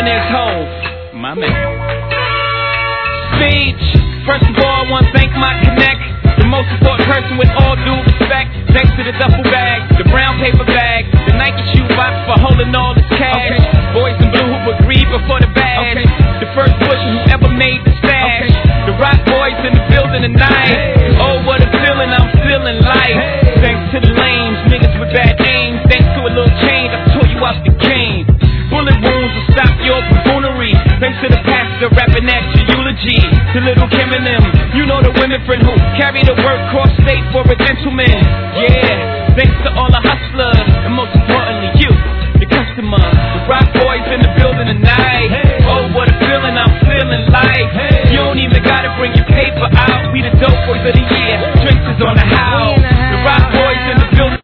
Millionaire's Hove, my man. Speech. First of all, I want to thank my connect, the most important person with all due respect. Thanks to the duffel bag, the brown paper bag, the Nike shoe box for holding all this cash. Boys in blue who agreed before the badge. The first pusher who ever made the stash. The rock boys in the building tonight. Oh, what a feeling, I'm feeling life. Thanks to the lames, niggas with bad names. Thanks to a little change, I tore you out the game. Bullet wounds will stop your buffoonery. Thanks to the pastor rapping at your eulogy. To little Kim and them, you know the women friend who carry the work cross state for a gentleman. Yeah,